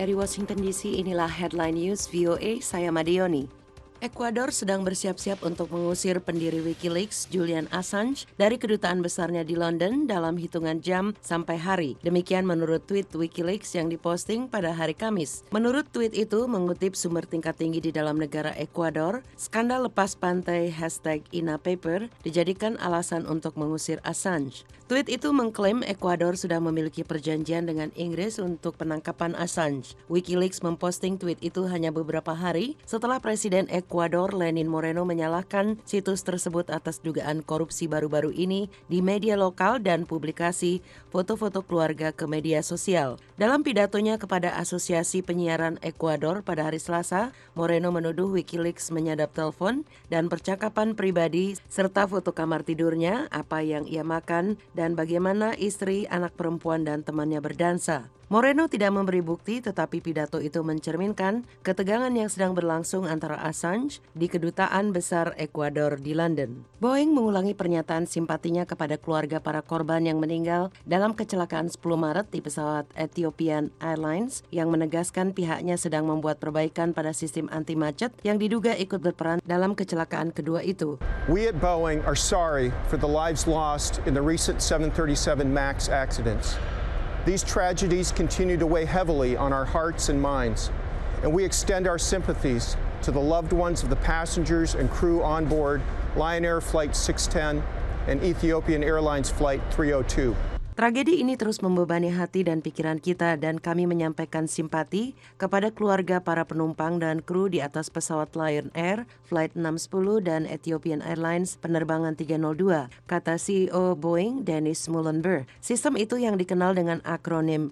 Dari Washington DC, inilah Headline News VOA, saya Madioni. Ekuador sedang bersiap-siap untuk mengusir pendiri Wikileaks, Julian Assange, dari kedutaan besarnya di London dalam hitungan jam sampai hari. Demikian menurut tweet Wikileaks yang diposting pada hari Kamis. Menurut tweet itu, mengutip sumber tingkat tinggi di dalam negara Ekuador, skandal lepas pantai #InaPaper dijadikan alasan untuk mengusir Assange. Tweet itu mengklaim Ekuador sudah memiliki perjanjian dengan Inggris untuk penangkapan Assange. Wikileaks memposting tweet itu hanya beberapa hari setelah Presiden Ekuador Lenin Moreno menyalahkan situs tersebut atas dugaan korupsi baru-baru ini di media lokal dan publikasi foto-foto keluarga ke media sosial. Dalam pidatonya kepada Asosiasi Penyiaran Ekuador pada hari Selasa, Moreno menuduh Wikileaks menyadap telepon dan percakapan pribadi serta foto kamar tidurnya, apa yang ia makan, dan bagaimana istri, anak perempuan, dan temannya berdansa. Moreno tidak memberi bukti, tetapi pidato itu mencerminkan ketegangan yang sedang berlangsung antara Assange di kedutaan besar Ekuador di London. Boeing mengulangi pernyataan simpatinya kepada keluarga para korban yang meninggal dalam kecelakaan 10 Maret di pesawat Ethiopian Airlines yang menegaskan pihaknya sedang membuat perbaikan pada sistem anti-macet yang diduga ikut berperan dalam kecelakaan kedua itu. We at Boeing are sorry for the lives lost in the recent 737 MAX accidents. These tragedies continue to weigh heavily on our hearts and minds, and we extend our sympathies to the loved ones of the passengers and crew on board Lion Air Flight 610 and Ethiopian Airlines Flight 302. Tragedi ini terus membebani hati dan pikiran kita, dan kami menyampaikan simpati kepada keluarga para penumpang dan kru di atas pesawat Lion Air Flight 610 dan Ethiopian Airlines penerbangan 302, kata CEO Boeing Dennis Muilenburg. Sistem itu yang dikenal dengan akronim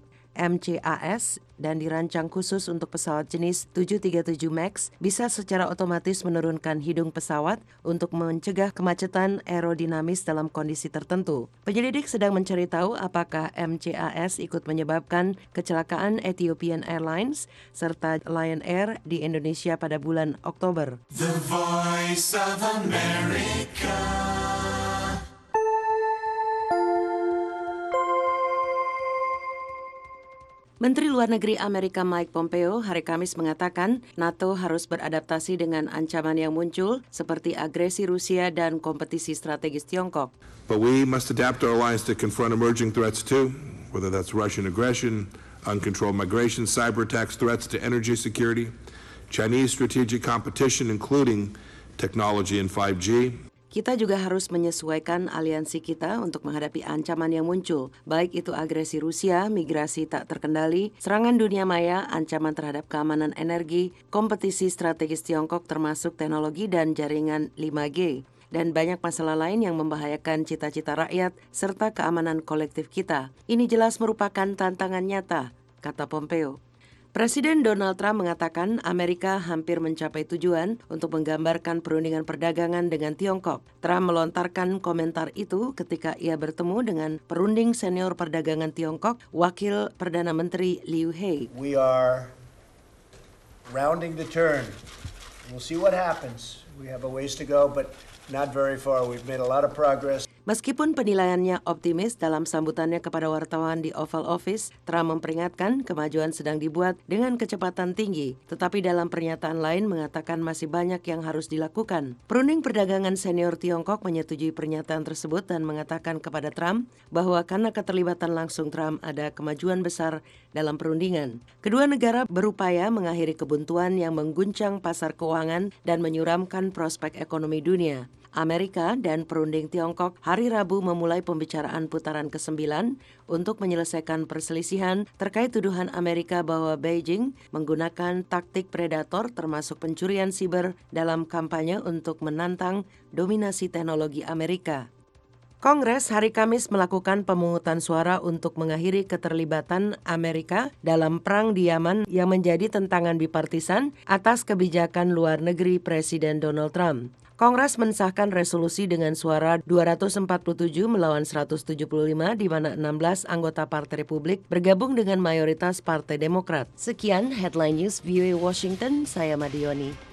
MCAS dan dirancang khusus untuk pesawat jenis 737 MAX bisa secara otomatis menurunkan hidung pesawat untuk mencegah kemacetan aerodinamis dalam kondisi tertentu. Penyelidik sedang mencari tahu apakah MCAS ikut menyebabkan kecelakaan Ethiopian Airlines serta Lion Air di Indonesia pada bulan Oktober. The Voice of America. Menteri Luar Negeri Amerika Mike Pompeo hari Kamis mengatakan NATO harus beradaptasi dengan ancaman yang muncul seperti agresi Rusia dan kompetisi strategis Tiongkok. But we must adapt our alliance to confront emerging threats too, whether that's Russian aggression, uncontrolled migration, cyber attacks, threats to energy security, Chinese strategic competition including technology and 5G. Kita juga harus menyesuaikan aliansi kita untuk menghadapi ancaman yang muncul, baik itu agresi Rusia, migrasi tak terkendali, serangan dunia maya, ancaman terhadap keamanan energi, kompetisi strategis Tiongkok termasuk teknologi dan jaringan 5G, dan banyak masalah lain yang membahayakan cita-cita rakyat serta keamanan kolektif kita. Ini jelas merupakan tantangan nyata, kata Pompeo. Presiden Donald Trump mengatakan Amerika hampir mencapai tujuan untuk menggambarkan perundingan perdagangan dengan Tiongkok. Trump melontarkan komentar itu ketika ia bertemu dengan perunding senior perdagangan Tiongkok, Wakil Perdana Menteri Liu He. We are rounding the turn. We'll see what happens. We have a ways to go, but not very far. We've made a lot of progress. Meskipun penilaiannya optimis dalam sambutannya kepada wartawan di Oval Office, Trump memperingatkan kemajuan sedang dibuat dengan kecepatan tinggi, tetapi dalam pernyataan lain mengatakan masih banyak yang harus dilakukan. Perunding perdagangan senior Tiongkok menyetujui pernyataan tersebut dan mengatakan kepada Trump bahwa karena keterlibatan langsung Trump ada kemajuan besar dalam perundingan. Kedua negara berupaya mengakhiri kebuntuan yang mengguncang pasar keuangan dan menyuramkan prospek ekonomi dunia. Amerika dan perunding Tiongkok hari Rabu memulai pembicaraan putaran ke-9 untuk menyelesaikan perselisihan terkait tuduhan Amerika bahwa Beijing menggunakan taktik predator termasuk pencurian siber dalam kampanye untuk menantang dominasi teknologi Amerika. Kongres hari Kamis melakukan pemungutan suara untuk mengakhiri keterlibatan Amerika dalam perang di Yaman yang menjadi tentangan bipartisan atas kebijakan luar negeri Presiden Donald Trump. Kongres mensahkan resolusi dengan suara 247 melawan 175 di mana 16 anggota Partai Republik bergabung dengan mayoritas Partai Demokrat. Sekian Headline News VOA Washington, saya Madioni.